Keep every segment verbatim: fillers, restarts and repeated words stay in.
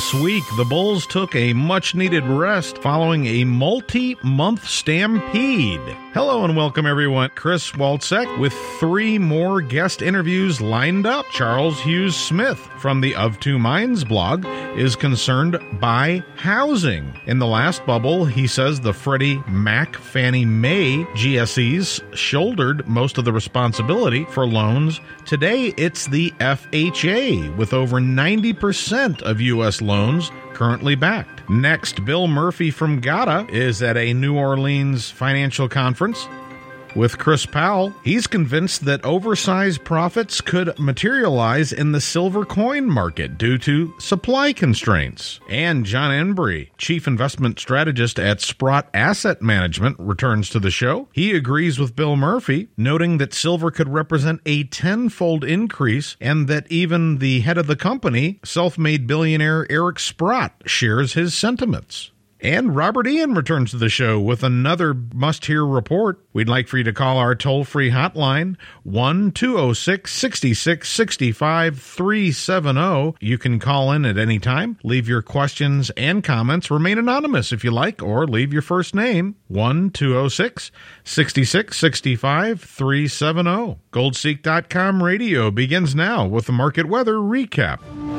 This week, the Bulls took a much-needed rest following a multi-month stampede. Hello and welcome, everyone. Chris Walczek with three more guest interviews lined up. Charles Hughes Smith from the Of Two Minds blog is concerned by housing. In the last bubble, he says the Freddie Mac Fannie Mae G S Es shouldered most of the responsibility for loans. Today, it's the F H A, with over ninety percent of U S loans currently backed. Next, Bill Murphy from G A T A is at a New Orleans financial conference with Chris Powell. He's convinced that oversized profits could materialize in the silver coin market due to supply constraints. And John Embry, chief investment strategist at Sprott Asset Management, returns to the show. He agrees with Bill Murphy, noting that silver could represent a tenfold increase and that even the head of the company, self-made billionaire Eric Sprott, shares his sentiments. And Robert Ian returns to the show with another must-hear report. We'd like for you to call our toll-free hotline, one two oh six, six six six five, three seven zero. You can call in at any time. Leave your questions and comments. Remain anonymous if you like, or leave your first name, one two oh six, six six six five, three seven zero. Gold Seek dot com radio begins now with the market weather recap.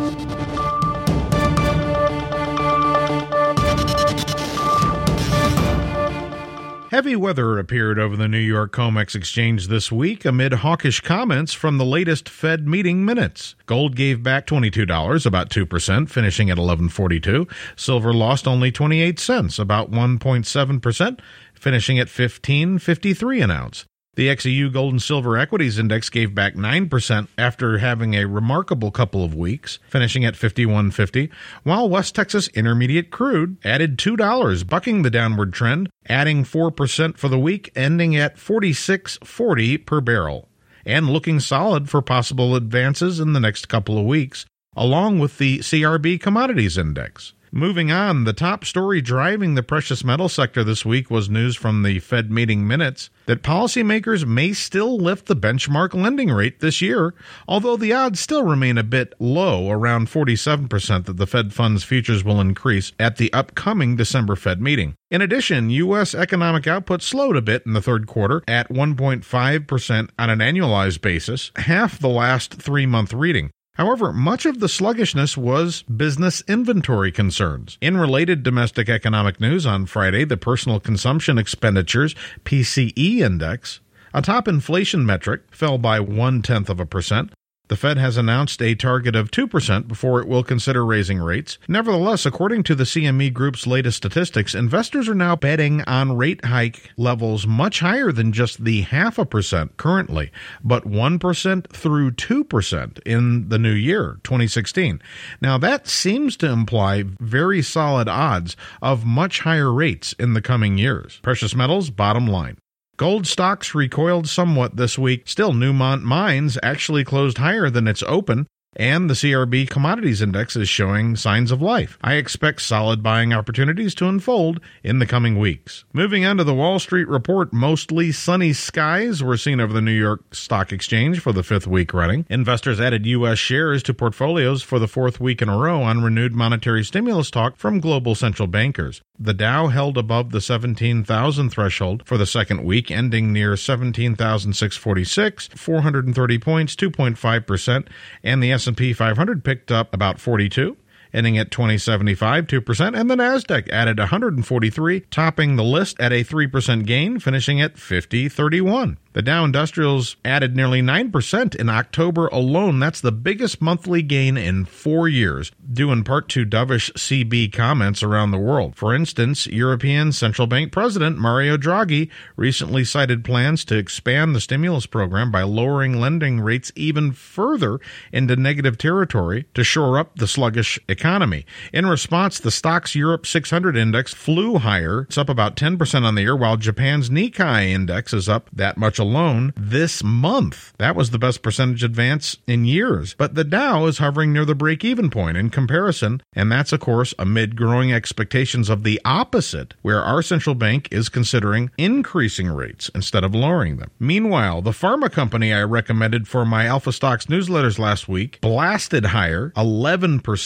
Heavy weather appeared over the New York COMEX exchange this week amid hawkish comments from the latest Fed meeting minutes. Gold gave back twenty-two dollars, about two percent, finishing at eleven forty-two. Silver lost only twenty-eight cents, about one point seven percent, finishing at fifteen fifty-three an ounce. The X E U Gold and Silver Equities Index gave back nine percent after having a remarkable couple of weeks, finishing at fifty-one fifty, while West Texas Intermediate Crude added two dollars, bucking the downward trend, adding four percent for the week, ending at forty-six forty per barrel, and looking solid for possible advances in the next couple of weeks, along with the C R B Commodities Index. Moving on, the top story driving the precious metal sector this week was news from the Fed meeting minutes that policymakers may still lift the benchmark lending rate this year, although the odds still remain a bit low, around forty-seven percent that the Fed funds futures will increase at the upcoming December Fed meeting. In addition, U S economic output slowed a bit in the third quarter at one point five percent on an annualized basis, half the last three-month reading. However, much of the sluggishness was business inventory concerns. In related domestic economic news on Friday, the Personal Consumption Expenditures P C E Index, a top inflation metric, fell by one-tenth of a percent. The Fed has announced a target of two percent before it will consider raising rates. Nevertheless, according to the C M E Group's latest statistics, investors are now betting on rate hike levels much higher than just the half a percent currently, but one percent through two percent in the new year, twenty sixteen. Now, that seems to imply very solid odds of much higher rates in the coming years. Precious metals, bottom line. Gold stocks recoiled somewhat this week. Still, Newmont Mines actually closed higher than its open, and the C R B Commodities Index is showing signs of life. I expect solid buying opportunities to unfold in the coming weeks. Moving on to the Wall Street Report, mostly sunny skies were seen over the New York Stock Exchange for the fifth week running. Investors added U S shares to portfolios for the fourth week in a row on renewed monetary stimulus talk from global central bankers. The Dow held above the seventeen thousand threshold for the second week, ending near seventeen thousand six hundred forty-six, four hundred thirty points, two point five percent, and the S and P five hundred picked up about forty-two, ending at twenty seventy-five, two percent, and the Nasdaq added one hundred forty-three, topping the list at a three percent gain, finishing at fifty thirty-one. The Dow Industrials added nearly nine percent in October alone. That's the biggest monthly gain in four years, due in part to dovish C B comments around the world. For instance, European Central Bank President Mario Draghi recently cited plans to expand the stimulus program by lowering lending rates even further into negative territory to shore up the sluggish economy. In response, the Stoxx Europe six hundred index flew higher. It's up about ten percent on the year, while Japan's Nikkei index is up that much alone this month. That was the best percentage advance in years. But the Dow is hovering near the break-even point in comparison, and that's, of course, amid growing expectations of the opposite, where our central bank is considering increasing rates instead of lowering them. Meanwhile, the pharma company I recommended for my Alpha Stocks newsletters last week blasted higher, eleven percent,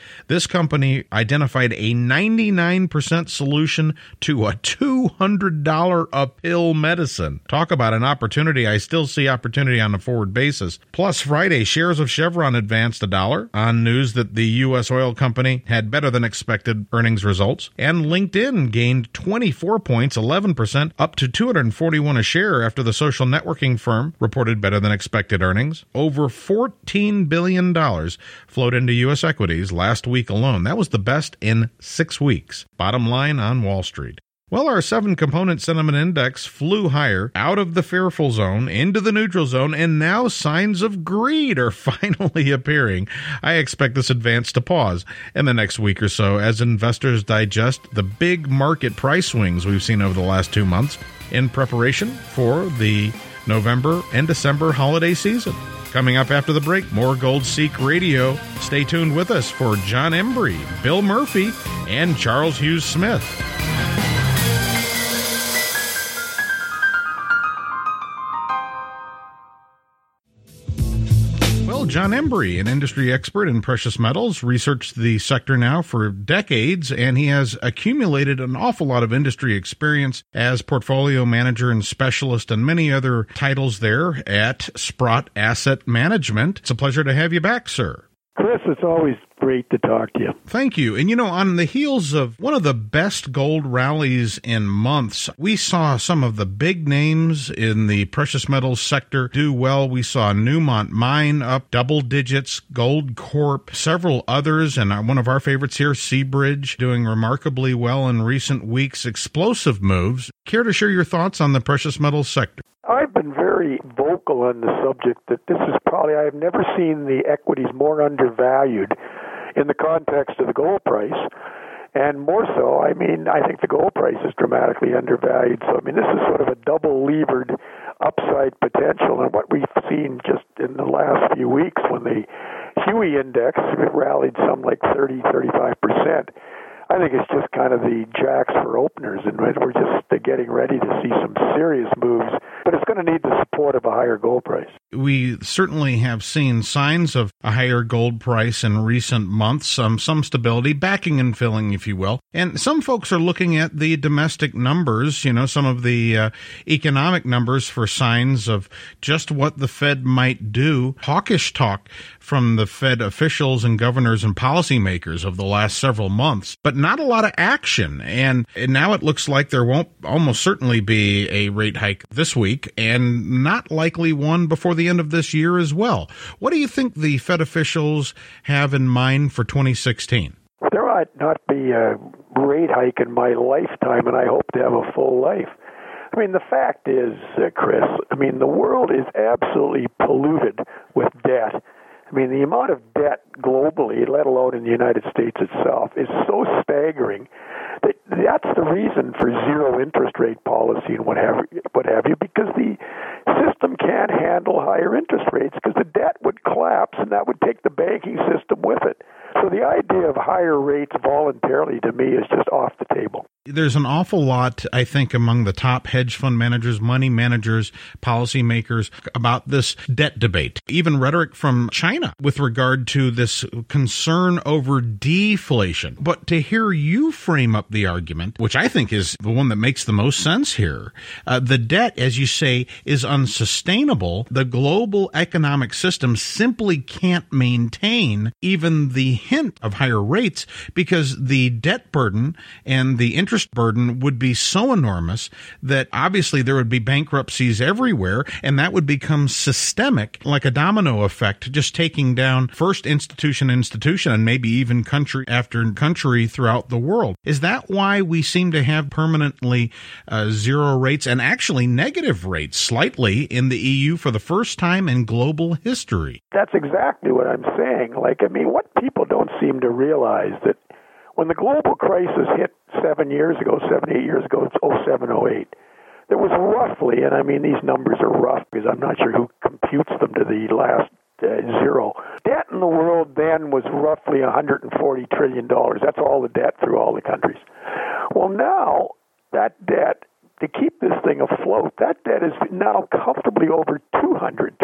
This company identified a ninety-nine percent solution to a two hundred dollars a pill medicine. Talk about an opportunity. I still see opportunity on a forward basis. Plus, Friday, shares of Chevron advanced a dollar on news that the U S oil company had better than expected earnings results. And LinkedIn gained twenty-four points, eleven percent, up to two hundred forty-one a share after the social networking firm reported better than expected earnings. Over fourteen billion dollars flowed into U S equities last week alone. That was the best in six weeks. Bottom line on Wall Street. Well, our seven-component sentiment index flew higher, out of the fearful zone, into the neutral zone, and now signs of greed are finally appearing. I expect this advance to pause in the next week or so as investors digest the big market price swings we've seen over the last two months in preparation for the November and December holiday season. Coming up after the break, more Gold Seek Radio. Stay tuned with us for John Embry, Bill Murphy, and Charles Hughes Smith. John Embry, an industry expert in precious metals, researched the sector now for decades, and he has accumulated an awful lot of industry experience as portfolio manager and specialist and many other titles there at Sprott Asset Management. It's a pleasure to have you back, sir. Chris, it's always great to talk to you. Thank you. And, you know, on the heels of one of the best gold rallies in months, we saw some of the big names in the precious metals sector do well. We saw Newmont Mine up double digits, Gold Corp, several others, and one of our favorites here, Seabridge, doing remarkably well in recent weeks. Explosive moves. Care to share your thoughts on the precious metals sector? I've been very vocal on the subject that this is probably, I have never seen the equities more undervalued in the context of the gold price. And more so, I mean, I think the gold price is dramatically undervalued. So, I mean, this is sort of a double-levered upside potential. And what we've seen just in the last few weeks when the H U I index rallied some like thirty, thirty-five percent, I think it's just kind of the jacks for openers, and we're just getting ready to see some serious moves, but it's going to need the support of a higher gold price. We certainly have seen signs of a higher gold price in recent months, some, some stability, backing and filling, if you will. And some folks are looking at the domestic numbers, you know, some of the uh, economic numbers for signs of just what the Fed might do. Hawkish talk from the Fed officials and governors and policymakers of the last several months, but not a lot of action. And, and now it looks like there won't almost certainly be a rate hike this week, and not likely one before the end of this year as well. What do you think the Fed officials have in mind for twenty sixteen? There might not be a rate hike in my lifetime, and I hope to have a full life. I mean, the fact is, uh, Chris, I mean, the world is absolutely polluted with debt. I mean, the amount of debt globally, let alone in the United States itself, is so staggering that that's the reason for zero interest rate policy and what have, what have you, because the system can't handle higher interest rates because the debt would collapse and that would take the banking system with it. So the idea of higher rates voluntarily, to me, is just off the table. There's an awful lot, I think, among the top hedge fund managers, money managers, policymakers about this debt debate. Even rhetoric from China with regard to this concern over deflation. But to hear you frame up the argument, which I think is the one that makes the most sense here, uh, the debt, as you say, is unsustainable. The global economic system simply can't maintain even the hint of higher rates because the debt burden and the interest burden would be so enormous that obviously there would be bankruptcies everywhere, and that would become systemic, like a domino effect, just taking down first institution institution and maybe even country after country throughout the world. Is that why we seem to have permanently uh, zero rates and actually negative rates slightly in the E U for the first time in global history? That's exactly what I'm saying. Like, I mean, what people don't seem to realize that when the global crisis hit seven years ago, seven, eight years ago, it's oh seven, oh eight, there was roughly, and I mean these numbers are rough because I'm not sure who computes them to the last uh, zero, debt in the world then was roughly one hundred forty trillion dollars. That's all the debt through all the countries. Well, now that debt, to keep this thing afloat, that debt is now comfortably over two hundred trillion dollars.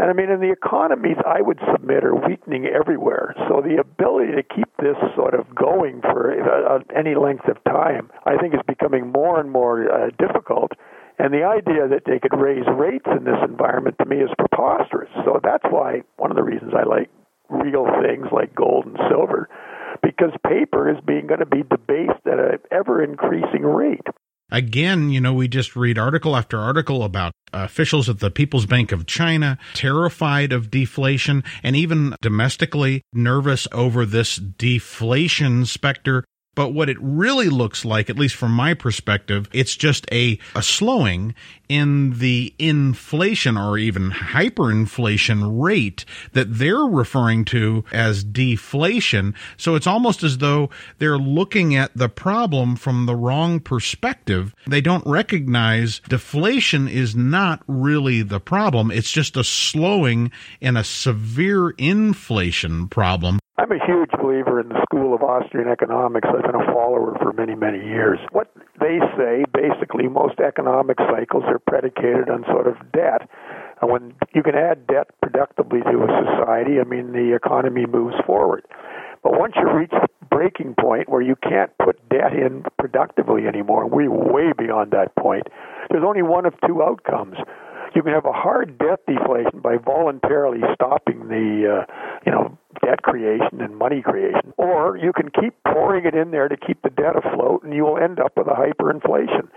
And I mean, in the economies, I would submit, are weakening everywhere. So the ability to keep this sort of going for uh, any length of time, I think, is becoming more and more uh, difficult. And the idea that they could raise rates in this environment, to me, is preposterous. So that's why one of the reasons I like real things like gold and silver, because paper is being going to be debased at an ever-increasing rate. Again, you know, we just read article after article about officials at the People's Bank of China terrified of deflation and even domestically nervous over this deflation specter. But what it really looks like, at least from my perspective, it's just a, a slowing in the inflation or even hyperinflation rate that they're referring to as deflation. So it's almost as though they're looking at the problem from the wrong perspective. They don't recognize deflation is not really the problem. It's just a slowing and a severe inflation problem. I'm a huge believer in the School of Austrian Economics. I've been a follower for many, many years. What they say, basically, most economic cycles are predicated on sort of debt. And when you can add debt productively to a society, I mean, the economy moves forward. But once you reach the breaking point where you can't put debt in productively anymore, we're way beyond that point, there's only one of two outcomes. You can have a hard debt deflation by voluntarily stopping the, uh, you know, debt creation and money creation, or you can keep pouring it in there to keep the debt afloat, and you will end up with a hyperinflation.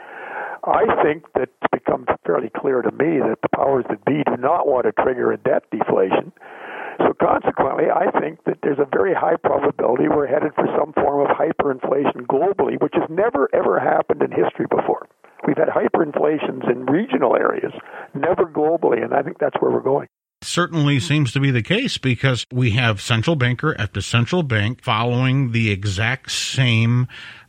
I think that it's become fairly clear to me that the powers that be do not want to trigger a debt deflation. So consequently, I think that there's a very high probability we're headed for some form of hyperinflation globally, which has never, ever happened in history before. We've had hyperinflations in regional areas, never globally, and I think that's where we're going. Certainly seems to be the case because we have central banker after central bank following the exact same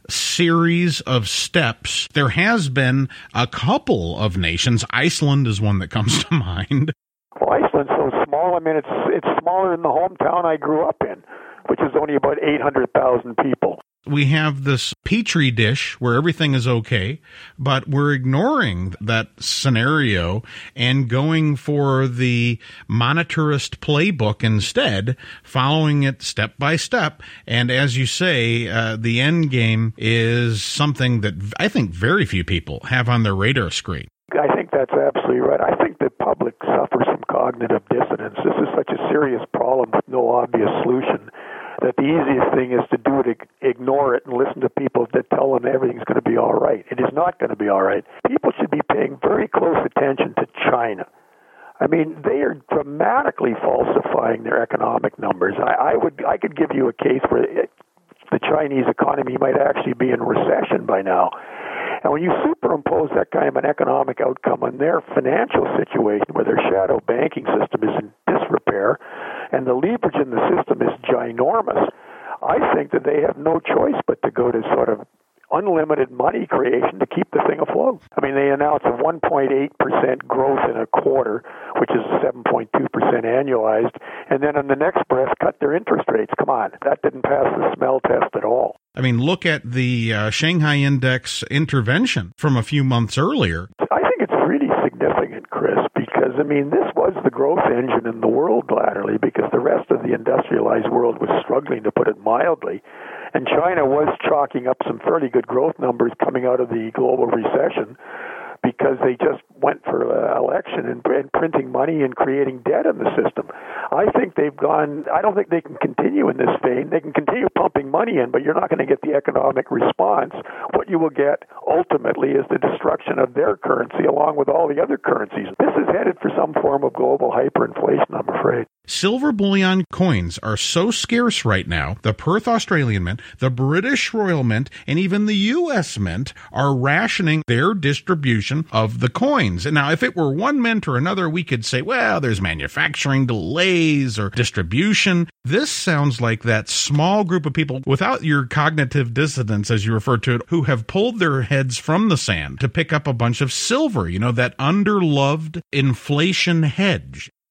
series of steps. There has been a couple of nations. Iceland is one that comes to mind. Well, Iceland's so small. I mean, it's it's smaller than the hometown I grew up in, which is only about eight hundred thousand people. We have this petri dish where everything is okay, but we're ignoring that scenario and going for the monetarist playbook instead, following it step by step. And as you say, uh, the end game is something that I think very few people have on their radar screen. I think that's absolutely right. I think the public suffers from cognitive dissonance. This is such a serious problem with no obvious solution that the easiest thing is to do it, ignore it, and listen to people that tell them everything's going to be all right. It is not going to be all right. People should be paying very close attention to China. I mean, they are dramatically falsifying their economic numbers. I, I would, I could give you a case where it, the Chinese economy might actually be in recession by now. And when you superimpose that kind of an economic outcome on their financial situation, where their shadow banking system is in disrepair and the leverage in the system is ginormous, I think that they have no choice but to go to sort of unlimited money creation to keep the thing afloat. I mean, they announced a one point eight percent growth in a quarter, which is seven point two percent annualized, and then in the next breath cut their interest rates. Come on, that didn't pass the smell test at all. I mean, look at the uh, Shanghai Index intervention from a few months earlier. I think it's really significant, Chris, because, I mean, this was the growth engine in the world latterly because the rest of the industrialized world was struggling, to put it mildly. And China was chalking up some fairly good growth numbers coming out of the global recession because they just went for uh, election and, and printing money and creating debt in the system. I think they've gone, I don't think they can continue in this vein. They can continue pumping money in, but you're not going to get the economic response. What you will get ultimately is the destruction of their currency along with all the other currencies. This is headed for some form of global hyperinflation, I'm afraid. Silver bullion coins are so scarce right now, the Perth Australian Mint, the British Royal Mint, and even the U S Mint are rationing their distribution of the coins. And now, if it were one mint or another, we could say, well, there's manufacturing delays or distribution. This sounds like that small group of people without your cognitive dissonance, as you refer to it, who have pulled their heads from the sand to pick up a bunch of silver, you know, that underloved inflation hedge. My partner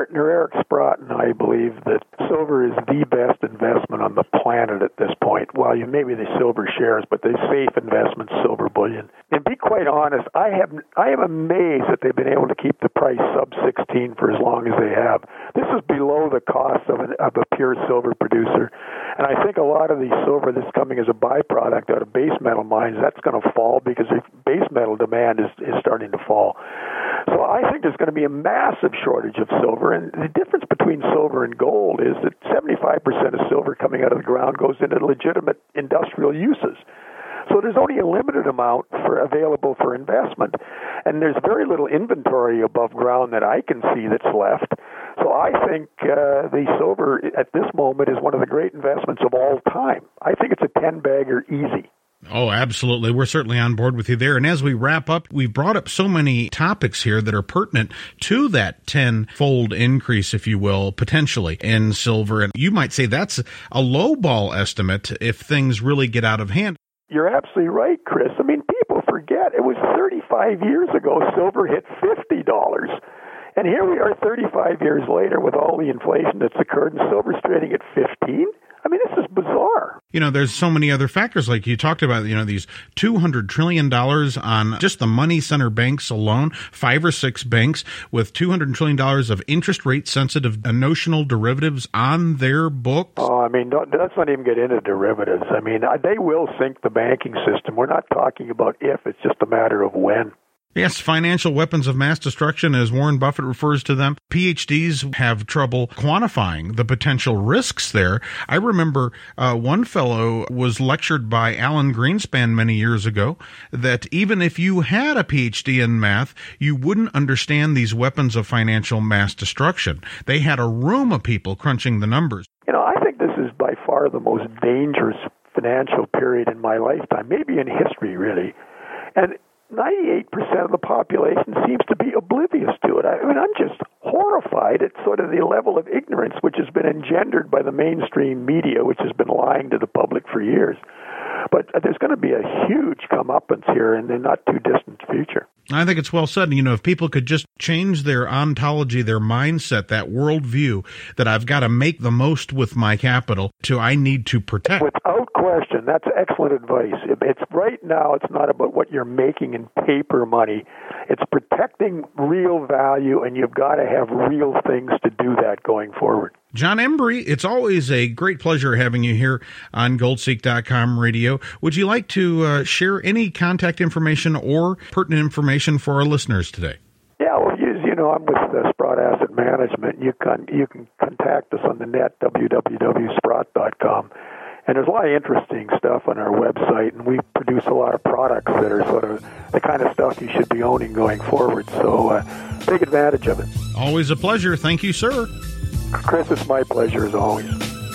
partner Eric Sprott and I believe that silver is the best investment on the planet at this point. Well, you maybe the silver shares, but the safe investment, silver bullion. And be quite honest, I have I am amazed that they've been able to keep the price sub sixteen for as long as they have. This is below the cost of, an, of a pure silver producer. And I think a lot of the silver that's coming as a byproduct out of base metal mines, that's going to fall because base metal demand is, is starting to fall. So I think there's going to be a massive shortage of silver. And the difference between silver and gold is that seventy-five percent of silver coming out of the ground goes into legitimate industrial uses. So there's only a limited amount for available for investment, and there's very little inventory above ground that I can see that's left. So I think uh, the silver at this moment is one of the great investments of all time. I think it's a ten-bagger easy. Oh, absolutely. We're certainly on board with you there. And as we wrap up, we've brought up so many topics here that are pertinent to that tenfold increase, if you will, potentially in silver. And you might say that's a lowball estimate if things really get out of hand. You're absolutely right, Chris. I mean, people forget it was thirty-five years ago silver hit fifty dollars. And here we are thirty-five years later with all the inflation that's occurred, and silver's trading at fifteen. I mean, this is bizarre. You know, there's so many other factors, like you talked about, you know, these two hundred trillion dollars on just the money center banks alone, five or six banks with two hundred trillion dollars of interest rate sensitive notional derivatives on their books. Oh, I mean, don't, let's not even get into derivatives. I mean, they will sink the banking system. We're not talking about if, it's just a matter of when. Yes, financial weapons of mass destruction, as Warren Buffett refers to them. P H Ds have trouble quantifying the potential risks there. I remember uh, one fellow was lectured by Alan Greenspan many years ago that even if you had a P H D in math, you wouldn't understand these weapons of financial mass destruction. They had a room of people crunching the numbers. You know, I think this is by far the most dangerous financial period in my lifetime, maybe in history, really. And ninety-eight percent of the population seems to be oblivious to it. I mean, I'm just horrified at sort of the level of ignorance which has been engendered by the mainstream media, which has been lying to the public for years. But there's going to be a huge comeuppance here in the not too distant future. I think it's well said. You know, if people could just change their ontology, their mindset, that worldview, that I've got to make the most with my capital to I need to protect. Without question, that's excellent advice. It's right now, it's not about what you're making in paper money. It's protecting real value, and you've got to have real things to do that going forward. John Embry, it's always a great pleasure having you here on gold seek dot com radio. Would you like to uh, share any contact information or pertinent information for our listeners today? Yeah, well, you, you know, I'm with uh, Sprott Asset Management. You can you can contact us on the net, w w w dot sprott dot com. And there's a lot of interesting stuff on our website, and we produce a lot of products that are sort of the kind of stuff you should be owning going forward. So uh, take advantage of it. Always a pleasure. Thank you, sir. Chris, it's my pleasure as always.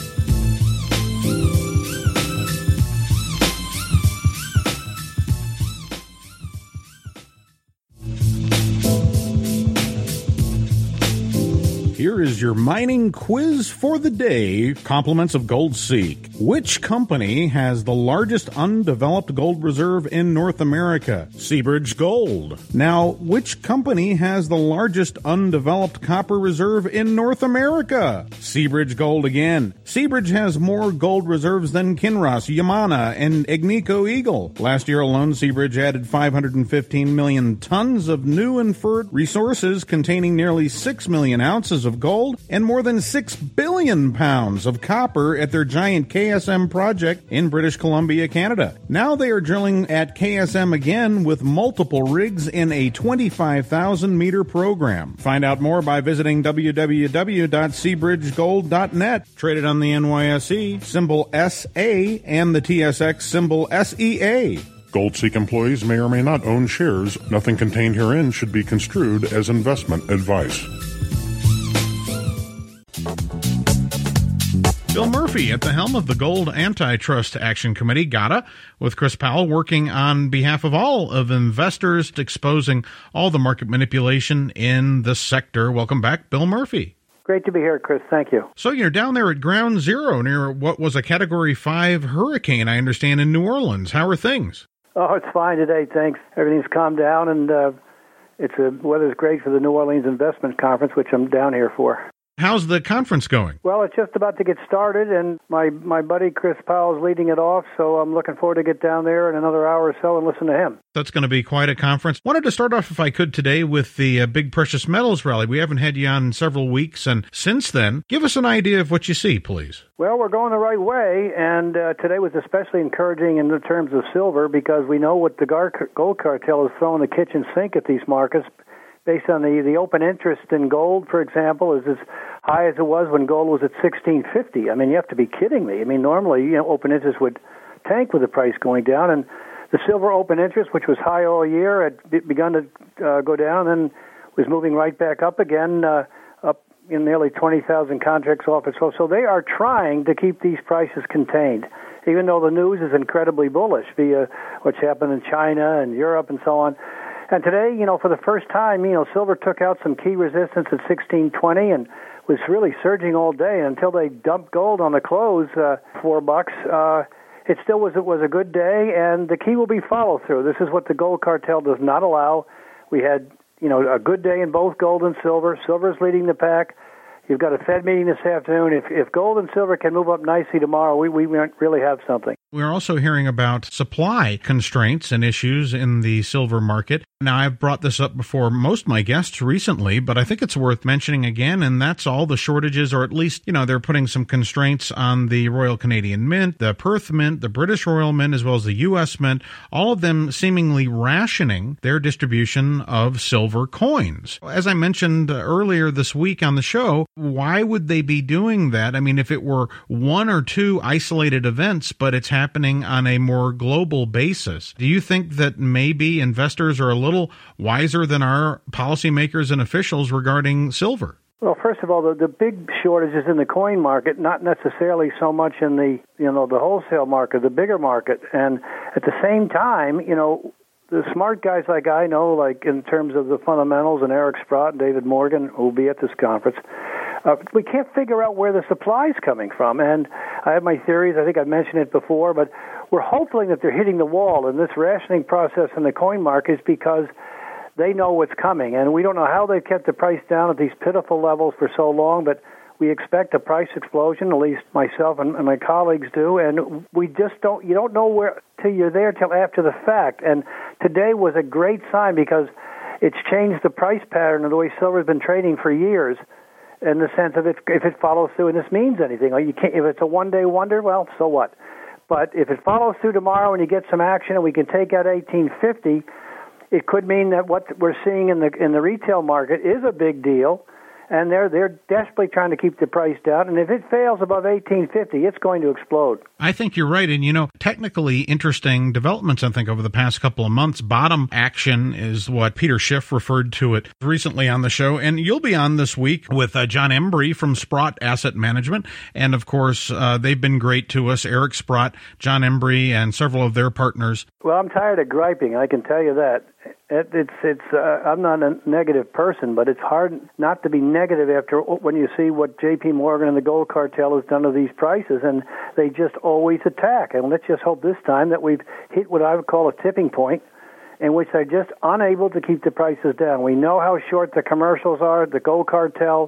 Here is your mining quiz for the day. Compliments of GoldSeek. Which company has the largest undeveloped gold reserve in North America? Seabridge Gold. Now, which company has the largest undeveloped copper reserve in North America? Seabridge Gold again. Seabridge has more gold reserves than Kinross, Yamana, and Agnico Eagle. Last year alone, Seabridge added five hundred fifteen million tons of new inferred resources containing nearly six million ounces of gold and more than six billion pounds of copper at their giant K S M project in British Columbia, Canada. Now they are drilling at K S M again with multiple rigs in a twenty-five thousand meter program. Find out more by visiting w w w dot seabridge gold dot net. Traded on the N Y S E, symbol S A, and the T S X, symbol S E A. GoldSeek employees may or may not own shares. Nothing contained herein should be construed as investment advice. Bill Murphy at the helm of the Gold Antitrust Action Committee, G A T A, with Chris Powell working on behalf of all of investors, exposing all the market manipulation in the sector. Welcome back, Bill Murphy. Great to be here, Chris. Thank you. So you're down there at ground zero near what was a Category five hurricane, I understand, in New Orleans. How are things? Oh, it's fine today, thanks. Everything's calmed down, and uh, It's a weather's great for the New Orleans Investment Conference, which I'm down here for. How's the conference going? Well, it's just about to get started, and my, my buddy Chris Powell is leading it off, so I'm looking forward to get down there in another hour or so and listen to him. That's going to be quite a conference. Wanted to start off, if I could, today with the uh, Big Precious Metals Rally. We haven't had you on in several weeks, and since then, give us an idea of what you see, please. Well, we're going the right way, and uh, today was especially encouraging in the terms of silver because we know what the gar- gold cartel is throwing the kitchen sink at these markets. Based on the, the open interest in gold, for example, is as high as it was when gold was at sixteen fifty. I mean, you have to be kidding me. I mean, normally, you know, open interest would tank with the price going down, and the silver open interest, which was high all year, had begun to uh, go down and was moving right back up again, uh, up in nearly twenty thousand contracts off its low. So they are trying to keep these prices contained, even though the news is incredibly bullish via what's happened in China and Europe and so on. And today, you know, for the first time, you know, silver took out some key resistance at sixteen twenty and was really surging all day until they dumped gold on the close, uh, four bucks. Uh, it still was it was a good day, and the key will be follow through. This is what the gold cartel does not allow. We had, you know, a good day in both gold and silver. Silver is leading the pack. You've got a Fed meeting this afternoon. If if gold and silver can move up nicely tomorrow, we, we might really have something. We're also hearing about supply constraints and issues in the silver market. Now, I've brought this up before most of my guests recently, but I think it's worth mentioning again, and that's all the shortages, or at least, you know, they're putting some constraints on the Royal Canadian Mint, the Perth Mint, the British Royal Mint, as well as the U S Mint, all of them seemingly rationing their distribution of silver coins. As I mentioned earlier this week on the show, why would they be doing that? I mean, if it were one or two isolated events, but it's happening on a more global basis, do you think that maybe investors are a little wiser than our policymakers and officials regarding silver? Well, first of all, the, the big shortage is in the coin market, not necessarily so much in the, you know, the wholesale market, the bigger market. And at the same time, you know, the smart guys like I know, like in terms of the fundamentals, and Eric Sprott and David Morgan, who will be at this conference, uh, we can't figure out where the supply is coming from. And I have my theories. I think I've mentioned it before, but we're hoping that they're hitting the wall in this rationing process in the coin market is because they know what's coming. And we don't know how they've kept the price down at these pitiful levels for so long, but we expect a price explosion, at least myself and, and my colleagues do, and we just don't, you don't know where till you're there till after the fact. And today was a great sign because it's changed the price pattern of the way silver's been trading for years, in the sense of if, if it follows through and this means anything. Or you can't, if it's a one-day wonder, well, so what? But if it follows through tomorrow and you get some action and we can take out eighteen fifty, it could mean that what we're seeing in the in the retail market is a big deal. And they're they're desperately trying to keep the price down. And if it fails above eighteen fifty, it's going to explode. I think you're right. And, you know, technically interesting developments, I think, over the past couple of months. Bottom action is what Peter Schiff referred to it recently on the show. And you'll be on this week with uh, John Embry from Sprott Asset Management. And, of course, uh, they've been great to us. Eric Sprott, John Embry, and several of their partners. Well, I'm tired of griping. I can tell you that. It, it's it's. Uh, I'm not a negative person, but it's hard not to be negative after when you see what J P Morgan and the gold cartel has done to these prices, and they just always attack. And let's just hope this time that we've hit what I would call a tipping point, in which they're just unable to keep the prices down. We know how short the commercials are, the gold cartel,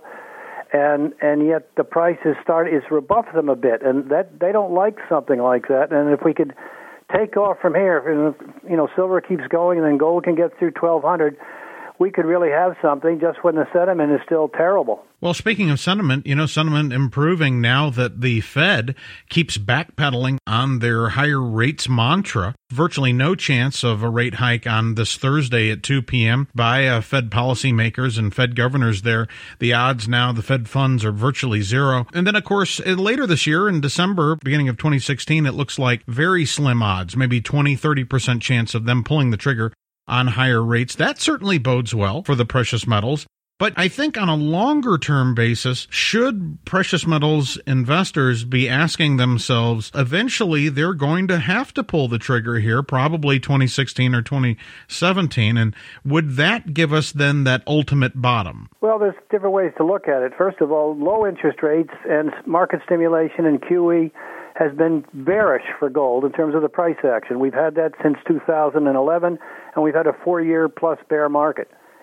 and and yet the prices start is rebuff them a bit, and that they don't like something like that. And if we could take off from here, if, you know, silver keeps going and then gold can get through twelve hundred, we could really have something just when the sentiment is still terrible. Well, speaking of sentiment, you know, sentiment improving now that the Fed keeps backpedaling on their higher rates mantra. Virtually no chance of a rate hike on this Thursday at two p.m. by uh, Fed policymakers and Fed governors there. The odds now, the Fed funds are virtually zero. And then, of course, later this year in December, beginning of twenty sixteen, it looks like very slim odds, maybe twenty, thirty percent chance of them pulling the trigger on higher rates. That certainly bodes well for the precious metals. But I think on a longer-term basis, should precious metals investors be asking themselves, eventually they're going to have to pull the trigger here, probably twenty sixteen or twenty seventeen, and would that give us then that ultimate bottom? Well, there's different ways to look at it. First of all, low interest rates and market stimulation and Q E has been bearish for gold in terms of the price action. We've had that since two thousand eleven, and we've had a four-year plus bear market.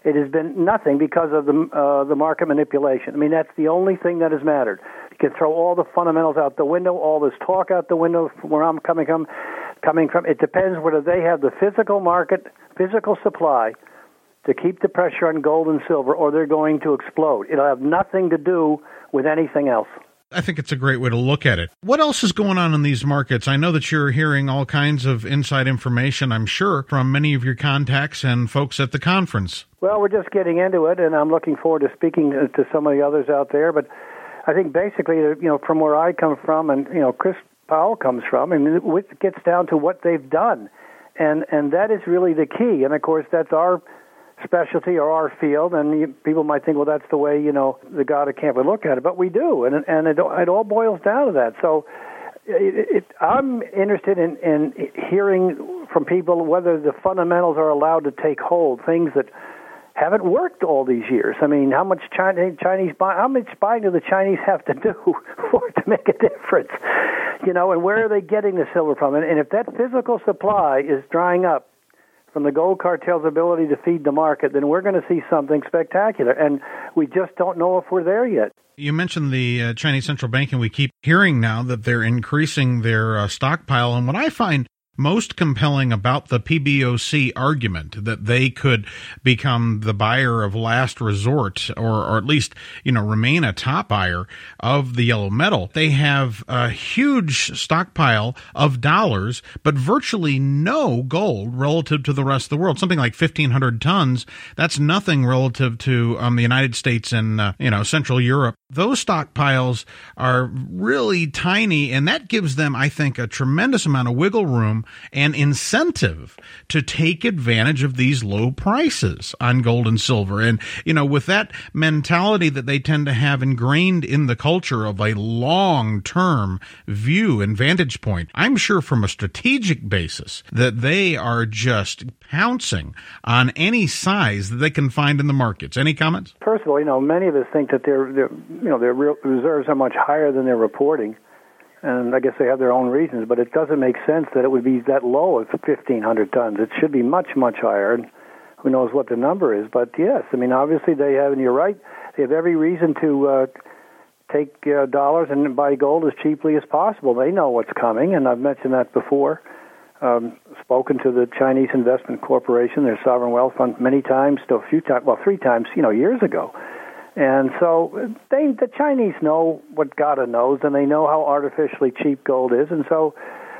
it has been nothing because of the uh, the market manipulation. I mean, that's the only thing that has mattered. You can throw all the fundamentals out the window, all this talk out the window from where I'm coming from. Coming from, it depends whether they have the physical market, physical supply to keep the pressure on gold and silver, or they're going to explode. It'll have nothing to do with anything else. I think it's a great way to look at it. What else is going on in these markets? I know that you're hearing all kinds of inside information, I'm sure, from many of your contacts and folks at the conference. Well, we're just getting into it, and I'm looking forward to speaking to some of the others out there. But I think basically, you know, from where I come from, and you know, Chris Powell comes from, and it gets down to what they've done, and and that is really the key. And of course, that's our specialty or our field, and you, people might think, well, that's the way, you know, the God of Camp would look at it, but we do, and and it, it all boils down to that. So it, it, I'm interested in, in hearing from people whether the fundamentals are allowed to take hold, things that haven't worked all these years. I mean, how much China, Chinese buy, how much buying do the Chinese have to do for it to make a difference? You know, and where are they getting the silver from? And, and if that physical supply is drying up from the gold cartel's ability to feed the market, then we're going to see something spectacular. And we just don't know if we're there yet. You mentioned the uh, Chinese central bank, and we keep hearing now that they're increasing their uh, stockpile. And what I find most compelling about the P B O C argument that they could become the buyer of last resort, or, or at least, you know, remain a top buyer of the yellow metal. They have a huge stockpile of dollars, but virtually no gold relative to the rest of the world. Something like fifteen hundred tons. That's nothing relative to um, the United States and, uh, you know, Central Europe. Those stockpiles are really tiny, and that gives them, I think, a tremendous amount of wiggle room and incentive to take advantage of these low prices on gold and silver. And, you know, with that mentality that they tend to have ingrained in the culture of a long-term view and vantage point, I'm sure from a strategic basis that they are just pouncing on any size that they can find in the markets. Any comments? First of all, you know, many of us think that their, their you know, their real reserves are much higher than they're reporting. And I guess they have their own reasons, but it doesn't make sense that it would be that low of fifteen hundred tons. It should be much, much higher, and who knows what the number is. But yes, I mean, obviously they have, and you're right, they have every reason to uh, take uh, dollars and buy gold as cheaply as possible. They know what's coming, and I've mentioned that before. Um, spoken to the Chinese Investment Corporation, their sovereign wealth fund, many times, still a few times, well, three times, you know, years ago. And so they, the Chinese know what God knows, and they know how artificially cheap gold is, and so,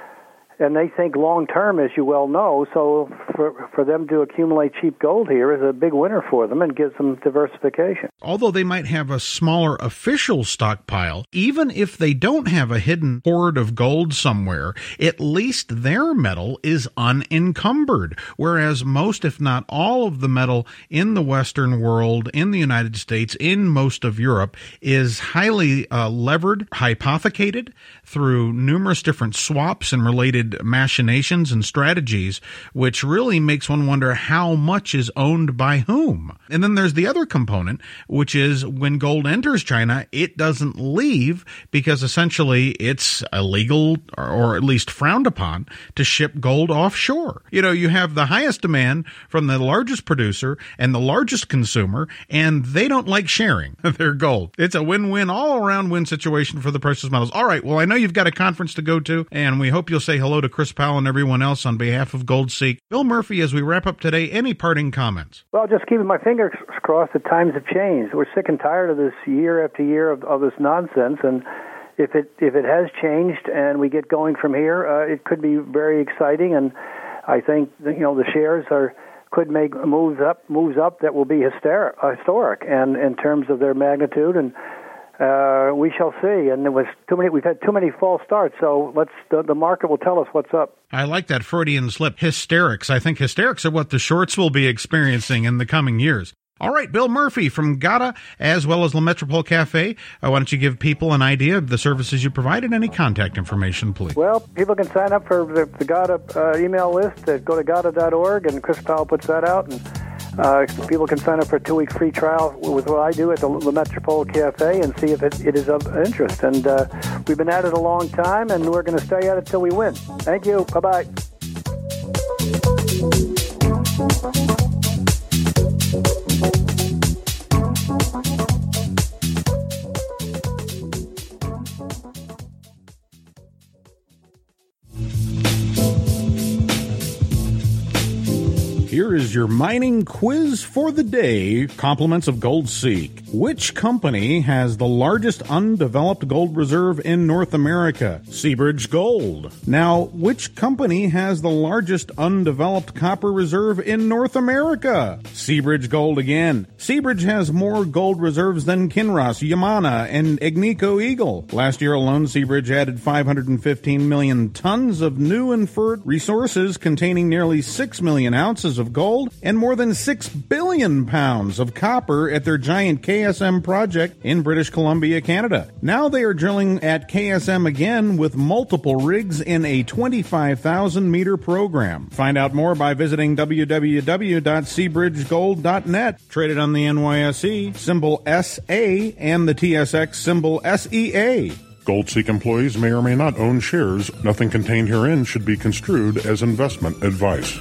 and they think long term, as you well know. So for for them to accumulate cheap gold here is a big winner for them and gives them diversification. Although they might have a smaller official stockpile, even if they don't have a hidden hoard of gold somewhere, at least their metal is unencumbered, whereas most, if not all, of the metal in the Western world, in the United States, in most of Europe, is highly uh, levered, hypothecated through numerous different swaps and related machinations and strategies, which really makes one wonder how much is owned by whom. And then there's the other component, which is when gold enters China, it doesn't leave because essentially it's illegal, or at least frowned upon, to ship gold offshore. You know, you have the highest demand from the largest producer and the largest consumer, and they don't like sharing their gold. It's a win-win, all-around win situation for the precious metals. All right, well, I know you've got a conference to go to, and we hope you'll say hello to Chris Powell and everyone else on behalf of GoldSeek. Bill Murphy, as we wrap up today, any parting comments? Well, just keeping my fingers crossed that times have changed. We're sick and tired of this year after year of, of this nonsense, and if it if it has changed and we get going from here, uh, it could be very exciting. And I think you know the shares are could make moves up moves up that will be hysteric, historic, and in terms of their magnitude. And Uh, we shall see, and there was too many. We've had too many false starts, so let's. The, the market will tell us what's up. I like that Freudian slip, hysterics. I think hysterics are what the shorts will be experiencing in the coming years. All right, Bill Murphy from G A T A, as well as La Metropole Cafe. Uh, why don't you give people an idea of the services you provide and any contact information, please? Well, people can sign up for the, the G A T A uh, email list. Uh, go to G A T A dot org, and Chris Powell puts that out, and Uh, people can sign up for a two-week free trial with what I do at the La Metropole Cafe and see if it, it is of interest. And uh, we've been at it a long time, and we're going to stay at it till we win. Thank you. Bye-bye. Here is your mining quiz for the day, compliments of GoldSeek. Which company has the largest undeveloped gold reserve in North America? Seabridge Gold. Now, which company has the largest undeveloped copper reserve in North America? Seabridge Gold again. Seabridge has more gold reserves than Kinross, Yamana, and Agnico Eagle. Last year alone, Seabridge added five hundred fifteen million tons of new inferred resources containing nearly six million ounces of gold and more than six billion pounds of copper at their giant K S M project in British Columbia, Canada. Now they are drilling at K S M again with multiple rigs in a twenty-five thousand meter program. Find out more by visiting w w w dot seabridge gold dot net. Traded on the N Y S E, symbol S A, and the T S X, symbol S E A. GoldSeek employees may or may not own shares. Nothing contained herein should be construed as investment advice.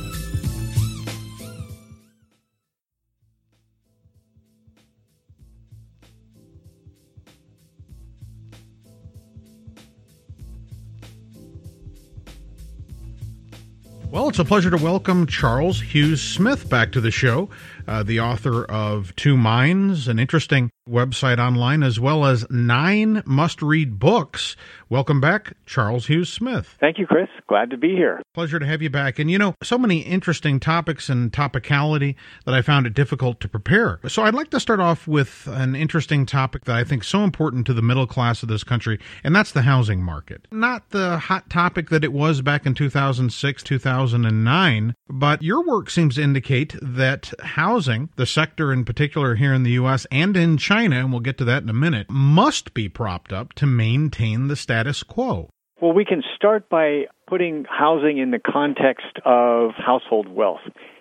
Well, it's a pleasure to welcome Charles Hughes Smith back to the show, uh, the author of Two Minds, an interesting website online, as well as nine must-read books. Welcome back, Charles Hughes Smith. Thank you, Chris. Glad to be here. Pleasure to have you back. And, you know, so many interesting topics and topicality that I found it difficult to prepare. So I'd like to start off with an interesting topic that I think is so important to the middle class of this country, and that's the housing market. Not the hot topic that it was back in two thousand six, two thousand nine, but your work seems to indicate that housing, the sector in particular here in the U S and in China, and we'll get to that in a minute, must be propped up to maintain the status quo. Well, we can start by putting housing in the context of household wealth.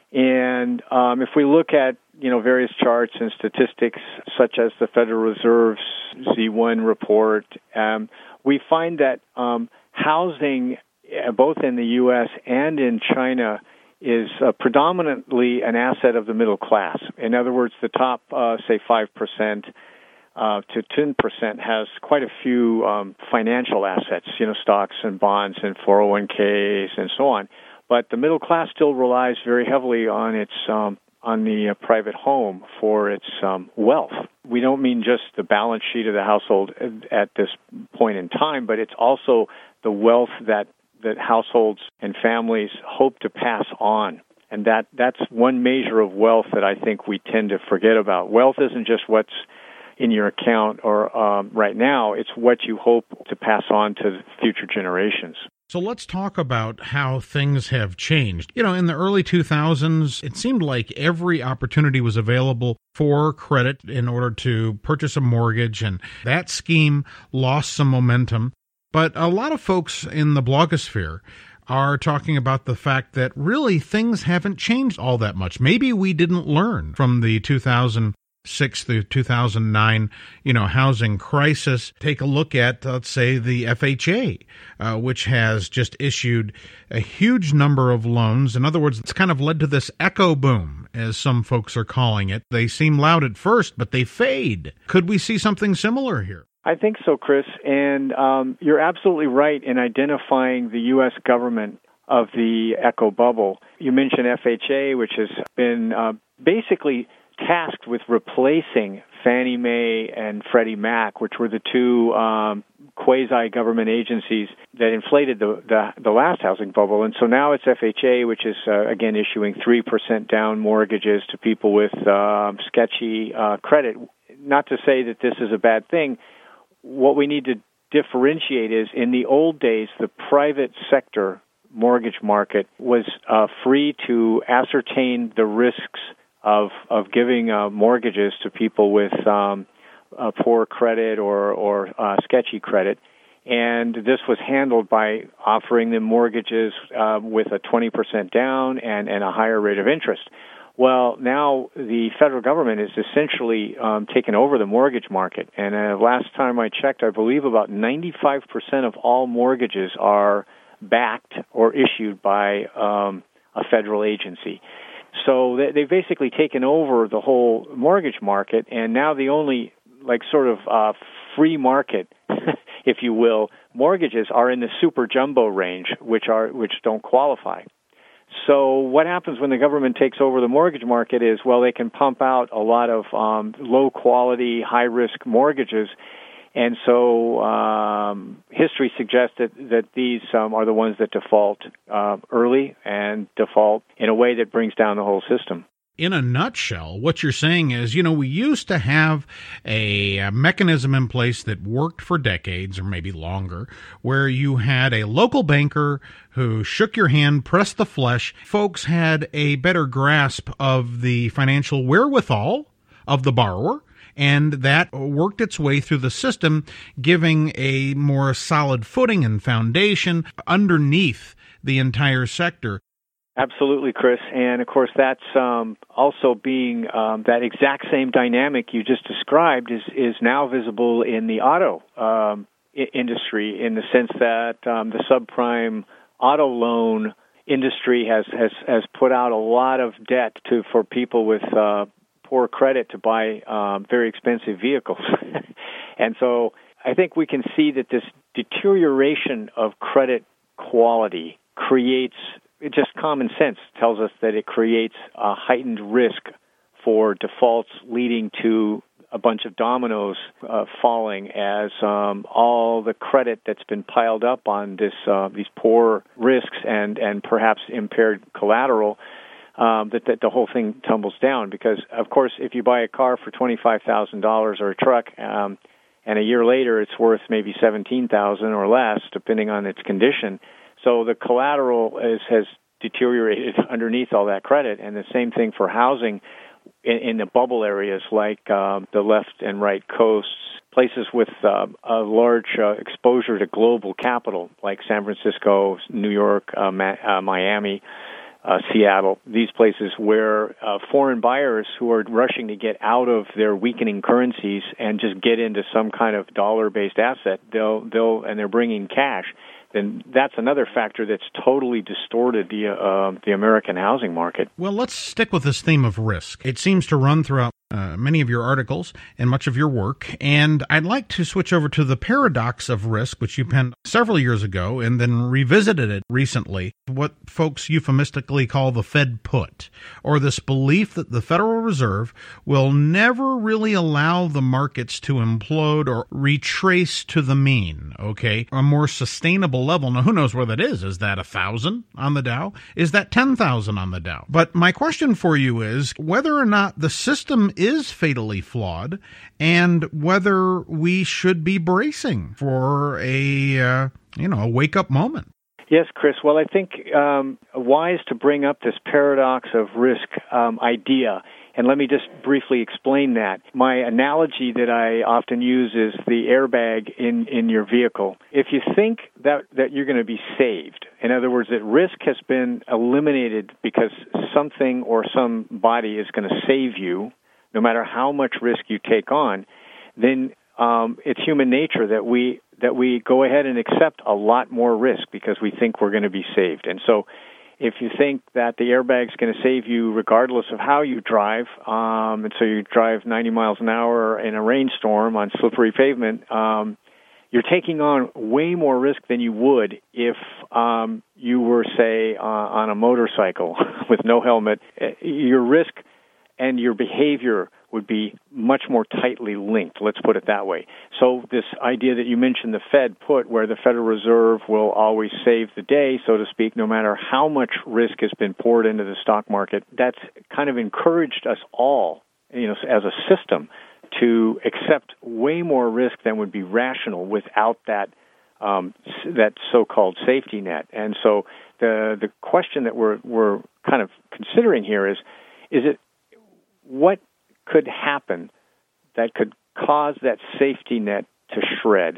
And um, if we look at, you know, various charts and statistics, such as the Federal Reserve's Z one report, um, we find that um, housing, both in the U S and in China, is uh, predominantly an asset of the middle class. In other words, the top, uh, say, five percent uh, to ten percent has quite a few um, financial assets, you know, stocks and bonds and four oh one k's and so on. But the middle class still relies very heavily on its um, on the uh, private home for its um, wealth. We don't mean just the balance sheet of the household at this point in time, but it's also the wealth that that households and families hope to pass on. And that, that's one measure of wealth that I think we tend to forget about. Wealth isn't just what's in your account or um, right now, it's what you hope to pass on to future generations. So let's talk about how things have changed. You know, in the early two thousands, it seemed like every opportunity was available for credit in order to purchase a mortgage, and that scheme lost some momentum. But a lot of folks in the blogosphere are talking about the fact that really things haven't changed all that much. Maybe we didn't learn from the two thousand six through two thousand nine, you know, housing crisis. Take a look at, let's say, the F H A, uh, which has just issued a huge number of loans. In other words, it's kind of led to this echo boom, as some folks are calling it. They seem loud at first, but they fade. Could we see something similar here? I think so, Chris, and um, you're absolutely right in identifying the U S government of the echo bubble. You mentioned F H A, which has been uh, basically tasked with replacing Fannie Mae and Freddie Mac, which were the two um, quasi-government agencies that inflated the, the the last housing bubble. And so now it's F H A, which is, uh, again, issuing three percent down mortgages to people with uh, sketchy uh, credit. Not to say that this is a bad thing. What we need to differentiate is, in the old days, the private sector mortgage market was uh, free to ascertain the risks of of giving uh, mortgages to people with um, uh, poor credit or, or uh, sketchy credit. And this was handled by offering them mortgages uh, with a twenty percent down and, and a higher rate of interest. Well, now the federal government is essentially um, taken over the mortgage market. And uh, last time I checked, I believe about ninety-five percent of all mortgages are backed or issued by um, a federal agency. So they, they've basically taken over the whole mortgage market, and now the only, like, sort of uh, free market, if you will, mortgages are in the super jumbo range, which are which don't qualify. So what happens when the government takes over the mortgage market is, well, they can pump out a lot of um, low-quality, high-risk mortgages. And so um, history suggests that, that these um, are the ones that default uh, early and default in a way that brings down the whole system. In a nutshell, what you're saying is, you know, we used to have a, a mechanism in place that worked for decades or maybe longer, where you had a local banker who shook your hand, pressed the flesh. Folks had a better grasp of the financial wherewithal of the borrower, and that worked its way through the system, giving a more solid footing and foundation underneath the entire sector. Absolutely, Chris. And, of course, that's um, also being um, that exact same dynamic you just described is, is now visible in the auto um, I- industry in the sense that um, the subprime auto loan industry has, has, has put out a lot of debt to for people with uh, poor credit to buy um, very expensive vehicles. And so I think we can see that this deterioration of credit quality creates It just common sense tells us that it creates a heightened risk for defaults leading to a bunch of dominoes uh, falling as um, all the credit that's been piled up on this uh, these poor risks and, and perhaps impaired collateral, um, that, that the whole thing tumbles down. Because, of course, if you buy a car for twenty-five thousand dollars or a truck, um, and a year later it's worth maybe seventeen thousand dollars or less, depending on its condition, so the collateral is, has deteriorated underneath all that credit, and the same thing for housing in, in the bubble areas like uh, the left and right coasts, places with uh, a large uh, exposure to global capital like San Francisco, New York, uh, Ma- uh, Miami, uh, Seattle, these places where uh, foreign buyers who are rushing to get out of their weakening currencies and just get into some kind of dollar-based asset, they'll, they'll, and they're bringing cash, then that's another factor that's totally distorted the uh, the American housing market. Well, let's stick with this theme of risk. It seems to run throughout uh, many of your articles and much of your work, and I'd like to switch over to the paradox of risk, which you penned several years ago and then revisited it recently, what folks euphemistically call the Fed put, or this belief that the Federal Reserve will never really allow the markets to implode or retrace to the mean, okay, a more sustainable level. Now, who knows where that is? Is that one thousand on the Dow? Is that ten thousand on the Dow? But my question for you is whether or not the system is fatally flawed and whether we should be bracing for a, uh, you know, a wake-up moment. Yes, Chris. Well, I think um, wise to bring up this paradox of risk um, idea. And let me just briefly explain that. My analogy that I often use is the airbag in, in your vehicle. If you think that, that you're going to be saved, in other words, that risk has been eliminated because something or somebody is going to save you, no matter how much risk you take on, then um, it's human nature that we that we go ahead and accept a lot more risk because we think we're going to be saved. And so if you think that the airbag's going to save you regardless of how you drive, um, and so you drive ninety miles an hour in a rainstorm on slippery pavement, um, you're taking on way more risk than you would if um, you were, say, uh, on a motorcycle with no helmet. Your risk and your behavior would be much more tightly linked, let's put it that way. So this idea that you mentioned, the Fed put, where the Federal Reserve will always save the day, so to speak, no matter how much risk has been poured into the stock market, that's kind of encouraged us all, you know, as a system, to accept way more risk than would be rational without that um, that so-called safety net. And so the the question that we're we're kind of considering here is, is it what could happen that could cause that safety net to shred?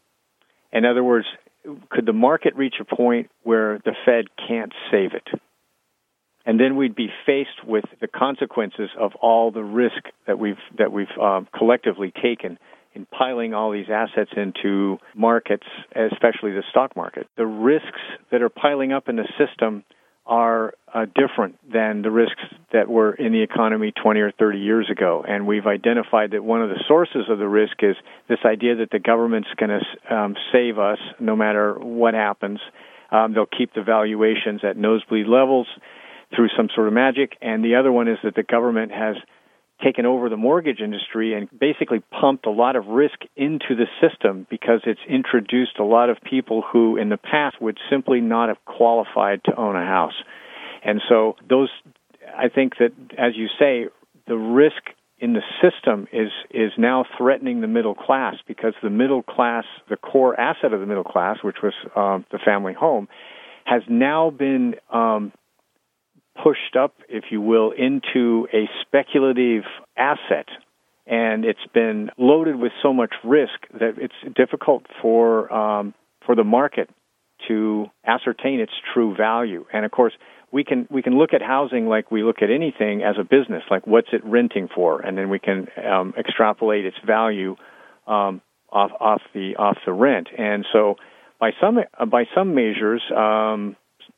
In other words, could the market reach a point where the Fed can't save it? And then we'd be faced with the consequences of all the risk that we've that we've um, collectively taken in piling all these assets into markets, especially the stock market. The risks that are piling up in the system are uh, different than the risks that were in the economy twenty or thirty years ago. And we've identified that one of the sources of the risk is this idea that the government's going to um, save us no matter what happens. Um, they'll keep the valuations at nosebleed levels through some sort of magic. And the other one is that the government has taken over the mortgage industry and basically pumped a lot of risk into the system because it's introduced a lot of people who in the past would simply not have qualified to own a house. And so those, I think that, as you say, the risk in the system is is now threatening the middle class because the middle class, the core asset of the middle class, which was um, the family home, has now been um, pushed up, if you will, into a speculative asset. And it's been loaded with so much risk that it's difficult for um, for the market to ascertain its true value. And, of course, we can we can look at housing like we look at anything as a business, like what's it renting for, and then we can um, extrapolate its value um, off off the off the rent. And so, by some uh, by some measures, um,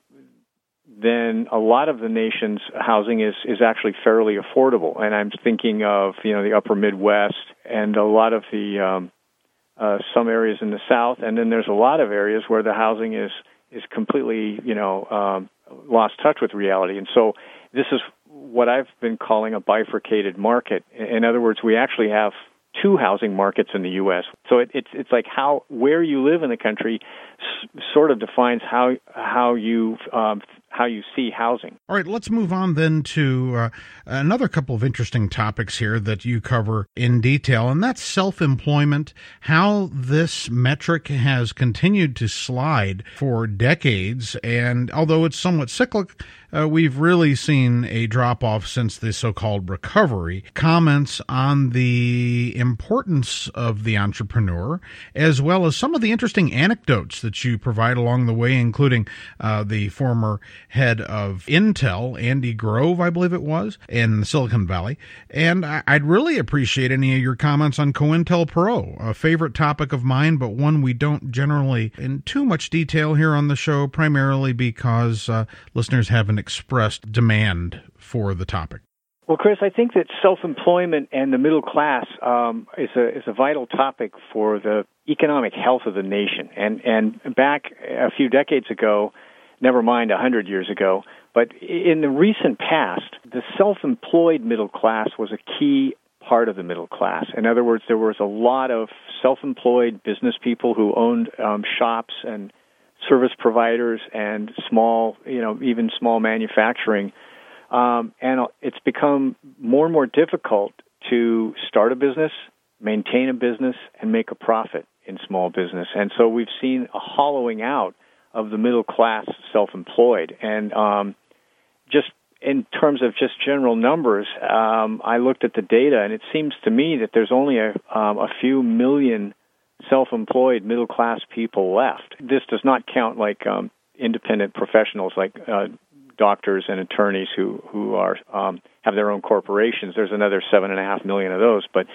then a lot of the nation's housing is is actually fairly affordable. And I'm thinking of you know the Upper Midwest and a lot of the um, uh, some areas in the South, and then there's a lot of areas where the housing is is completely you know. Um, lost touch with reality. And so this is what I've been calling a bifurcated market. In other words, we actually have two housing markets in the U S. So it, it's it's like how where you live in the country s- sort of defines how how you um, how you see housing. All right, let's move on then to uh, another couple of interesting topics here that you cover in detail, and that's self-employment, how this metric has continued to slide for decades, and although it's somewhat cyclic, uh, we've really seen a drop-off since the so-called recovery. Comments on the importance of the entrepreneur, as well as some of the interesting anecdotes that you provide along the way, including uh, the former head of Intel, Andy Grove, I believe it was, in Silicon Valley. And I'd really appreciate any of your comments on COINTELPRO, a favorite topic of mine, but one we don't generally in too much detail here on the show, primarily because uh, listeners haven't expressed demand for the topic. Well, Chris, I think that self-employment and the middle class um, is a is a vital topic for the economic health of the nation. And and back a few decades ago, never mind a hundred years ago, but in the recent past, the self-employed middle class was a key part of the middle class. In other words, there was a lot of self-employed business people who owned um, shops and service providers and small, you know, even small manufacturing. Um, and it's become more and more difficult to start a business, maintain a business, and make a profit in small business. And so we've seen a hollowing out of the middle class self-employed. And um, just in terms of just general numbers, um, I looked at the data, and it seems to me that there's only a, um, a few million self-employed middle-class people left. This does not count like um, independent professionals like uh, doctors and attorneys who who are um, have their own corporations. There's another seven and a half million of those. But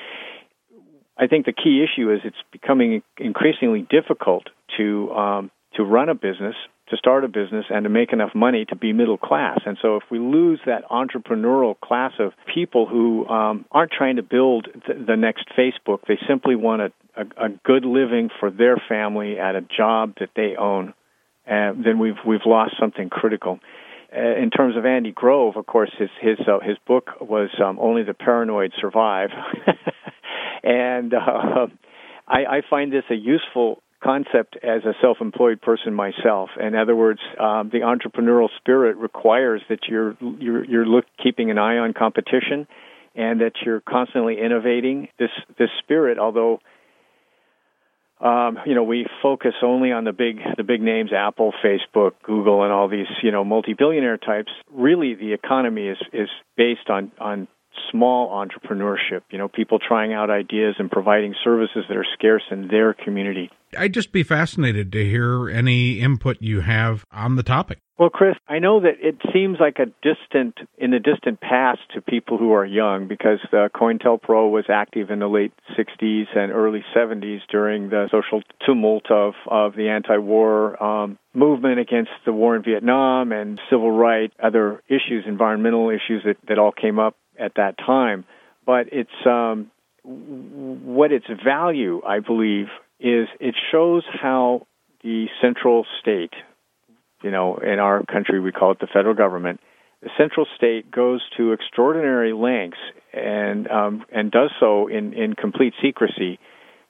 I think the key issue is it's becoming increasingly difficult to um, to run a business, to start a business, and to make enough money to be middle class. And so if we lose that entrepreneurial class of people who um, aren't trying to build th- the next Facebook, they simply want a, a, a good living for their family at a job that they own, uh, then we've we've lost something critical. Uh, in terms of Andy Grove, of course, his his uh, his book was um, Only the Paranoid Survive, and uh, I, I find this a useful concept as a self-employed person myself. In other words, um, the entrepreneurial spirit requires that you're you're, you're look, keeping an eye on competition, and that you're constantly innovating. This this spirit, although Um, you know, we focus only on the big, the big names, Apple, Facebook, Google, and all these, you know, multi-billionaire types. Really, the economy is, is based on, on small entrepreneurship, you know, people trying out ideas and providing services that are scarce in their community. I'd just be fascinated to hear any input you have on the topic. Well, Chris, I know that it seems like a distant, in the distant past to people who are young, because the COINTELPRO was active in the late sixties and early seventies during the social tumult of, of the anti-war um, movement against the war in Vietnam and civil rights, other issues, environmental issues that, that all came up at that time. But it's um, what its value, I believe, is it shows how the central state, you know, in our country we call it the federal government, the central state goes to extraordinary lengths and um, and does so in, in complete secrecy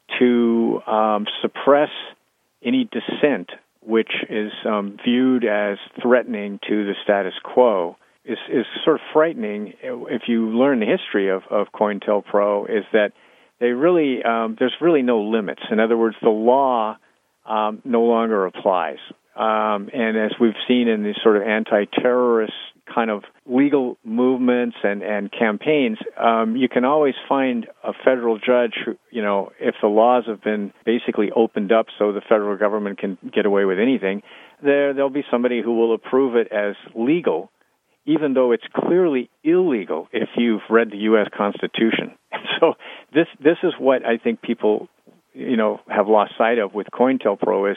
to um, suppress any dissent which is um, viewed as threatening to the status quo. Is, is sort of frightening if you learn the history of, of COINTELPRO, is that they really um, there's really no limits. In other words, the law um, no longer applies. Um, and as we've seen in these sort of anti-terrorist kind of legal movements and, and campaigns, um, you can always find a federal judge who, you know, if the laws have been basically opened up so the federal government can get away with anything, there there'll be somebody who will approve it as legal, even though it's clearly illegal if you've read the U S Constitution. So this this is what I think people, you know, have lost sight of with COINTELPRO is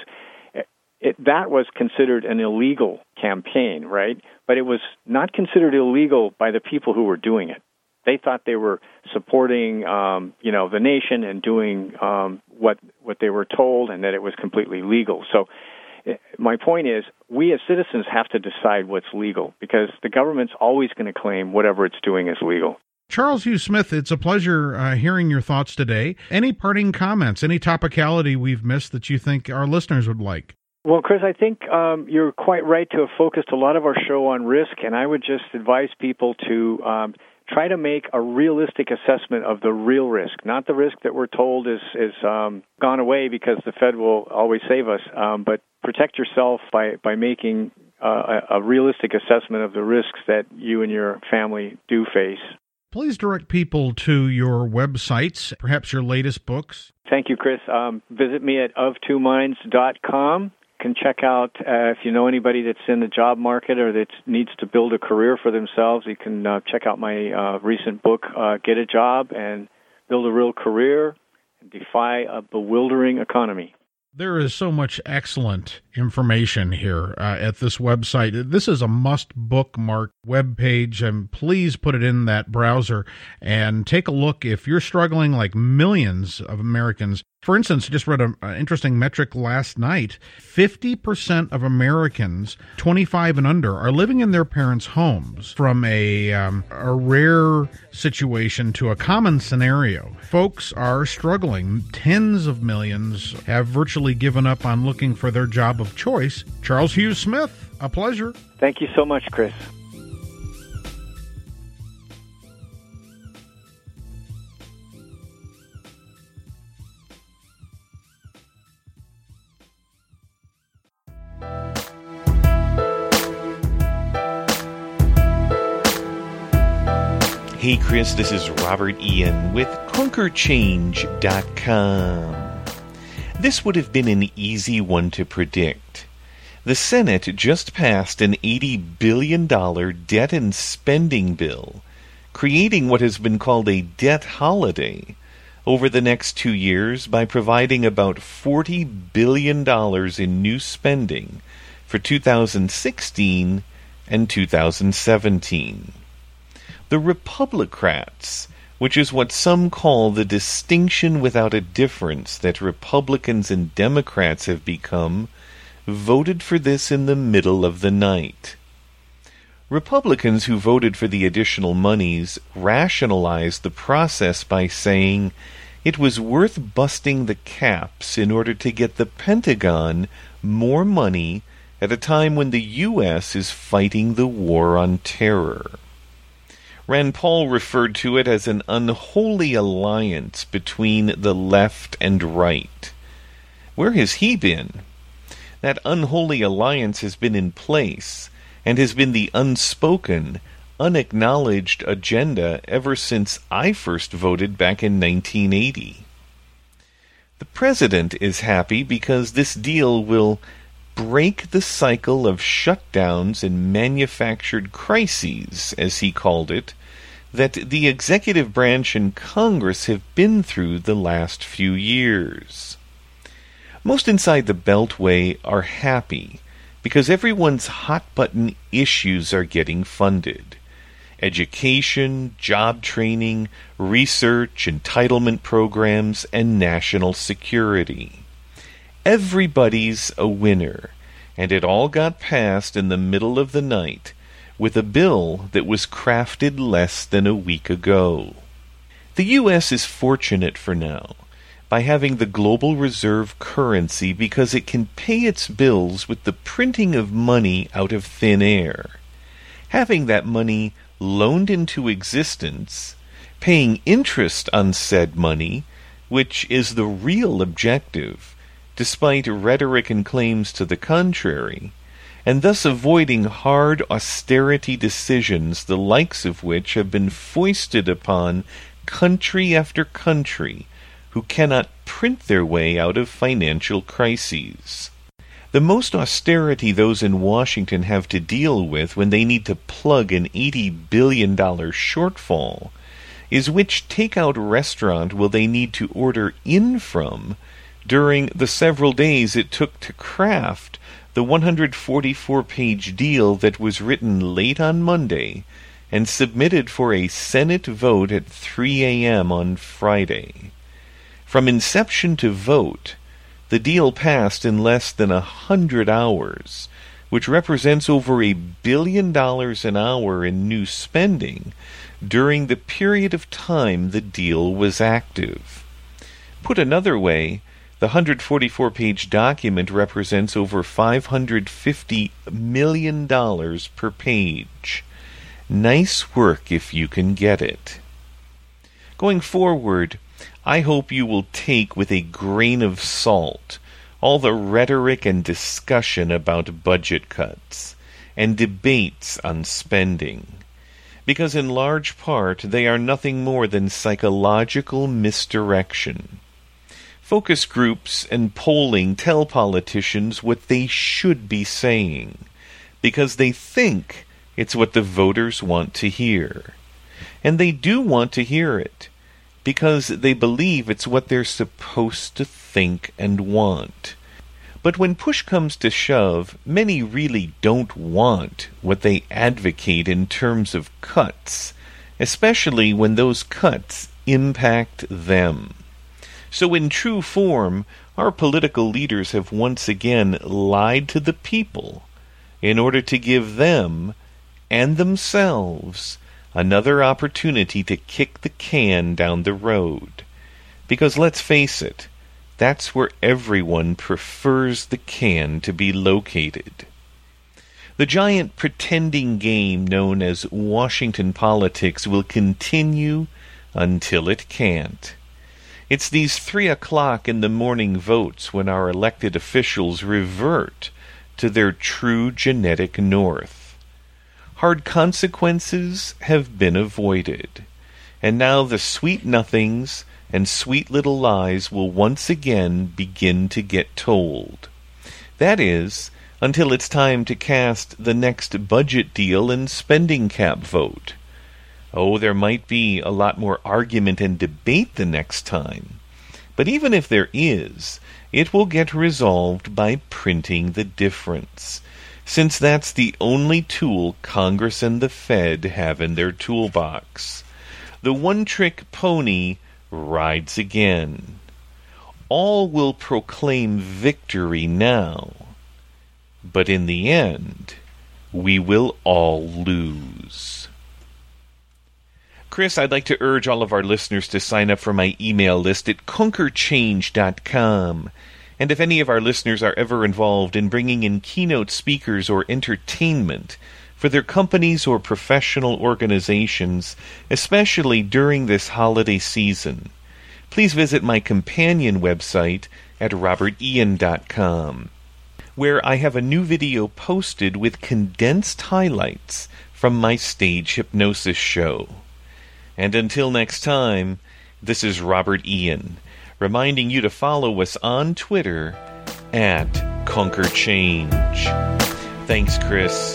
it, that was considered an illegal campaign, right? But it was not considered illegal by the people who were doing it. They thought they were supporting, um, you know, the nation and doing um, what what they were told, and that it was completely legal. So my point is, we as citizens have to decide what's legal, because the government's always going to claim whatever it's doing is legal. Charles Hugh Smith, it's a pleasure uh, hearing your thoughts today. Any parting comments, any topicality we've missed that you think our listeners would like? Well, Chris, I think um, you're quite right to have focused a lot of our show on risk, and I would just advise people to um, try to make a realistic assessment of the real risk, not the risk that we're told is, is um, gone away because the Fed will always save us, um, but protect yourself by, by making uh, a, a realistic assessment of the risks that you and your family do face. Please direct people to your websites, perhaps your latest books. Thank you, Chris. Um, visit me at of two minds dot com. Can check out, uh, if you know anybody that's in the job market or that needs to build a career for themselves, you can uh, check out my uh, recent book, uh, Get a Job and Build a Real Career and Defy a Bewildering Economy. There is so much excellent information here uh, at this website. This is a must-bookmark webpage, and please put it in that browser and take a look if you're struggling like millions of Americans. For instance, I just read an interesting metric last night. fifty percent of Americans twenty-five and under are living in their parents' homes, from a, um, a rare situation to a common scenario. Folks are struggling. Tens of millions have virtually given up on looking for their job of choice. Charles Hugh Smith, a pleasure. Thank you so much, Chris. Hey Chris, this is Robert Ian with Conquer Change dot com. This would have been an easy one to predict. The Senate just passed an eighty billion dollars debt and spending bill, creating what has been called a debt holiday over the next two years by providing about forty billion dollars in new spending for two thousand sixteen and two thousand seventeen. The Republicrats, which is what some call the distinction without a difference that Republicans and Democrats have become, voted for this in the middle of the night. Republicans who voted for the additional monies rationalized the process by saying it was worth busting the caps in order to get the Pentagon more money at a time when the U S is fighting the war on terror. Rand Paul referred to it as an unholy alliance between the left and right. Where has he been? That unholy alliance has been in place and has been the unspoken, unacknowledged agenda ever since I first voted back in nineteen eighty. The president is happy because this deal will break the cycle of shutdowns and manufactured crises, as he called it, that the executive branch and Congress have been through the last few years. Most inside the Beltway are happy because everyone's hot-button issues are getting funded. Education, job training, research, entitlement programs, and national security. Everybody's a winner, and it all got passed in the middle of the night with a bill that was crafted less than a week ago. The U S is fortunate for now by having the global reserve currency because it can pay its bills with the printing of money out of thin air. Having that money loaned into existence, paying interest on said money, which is the real objective, despite rhetoric and claims to the contrary, and thus avoiding hard austerity decisions the likes of which have been foisted upon country after country who cannot print their way out of financial crises. The most austerity those in Washington have to deal with when they need to plug an eighty billion dollars shortfall is which takeout restaurant will they need to order in from during the several days it took to craft the one hundred forty-four page deal that was written late on Monday and submitted for a Senate vote at three a.m. on Friday. From inception to vote, the deal passed in less than a hundred hours, which represents over a billion dollars an hour in new spending during the period of time the deal was active. Put another way, the one hundred forty-four page document represents over five hundred fifty million dollars per page. Nice work if you can get it. Going forward, I hope you will take with a grain of salt all the rhetoric and discussion about budget cuts and debates on spending, because in large part they are nothing more than psychological misdirection. Focus groups and polling tell politicians what they should be saying, because they think it's what the voters want to hear. And they do want to hear it, because they believe it's what they're supposed to think and want. But when push comes to shove, many really don't want what they advocate in terms of cuts, especially when those cuts impact them. So in true form, our political leaders have once again lied to the people in order to give them and themselves another opportunity to kick the can down the road. Because let's face it, that's where everyone prefers the can to be located. The giant pretending game known as Washington politics will continue until it can't. It's these three o'clock in the morning votes when our elected officials revert to their true genetic north. Hard consequences have been avoided, and now the sweet nothings and sweet little lies will once again begin to get told. That is, until it's time to cast the next budget deal and spending cap vote. Oh, there might be a lot more argument and debate the next time, but even if there is, it will get resolved by printing the difference, since that's the only tool Congress and the Fed have in their toolbox. The one-trick pony rides again. All will proclaim victory now, but in the end, we will all lose. Chris, I'd like to urge all of our listeners to sign up for my email list at conquer change dot com. And if any of our listeners are ever involved in bringing in keynote speakers or entertainment for their companies or professional organizations, especially during this holiday season, please visit my companion website at robert ian dot com, where I have a new video posted with condensed highlights from my stage hypnosis show. And until next time, this is Robert Ian, reminding you to follow us on Twitter at Conquer Change. Thanks, Chris.